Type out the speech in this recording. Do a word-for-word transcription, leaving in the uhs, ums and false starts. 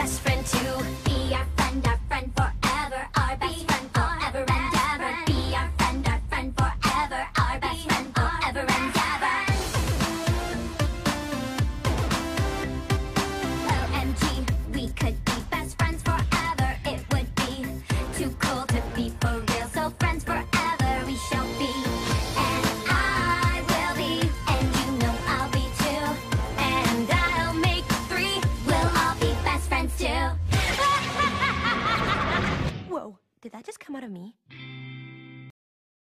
best friend too. Be our friend, our friend forever. Our best friend forever and ever. Be our friend, our friend forever. Our best friend forever and ever. O M G, we could be best friends forever. It would be too cool to be for real. So friends forever we shall be. And I will be, and you know I'll be too. And I'll make three. We'll all be best friends too. Whoa, did that just come out of me?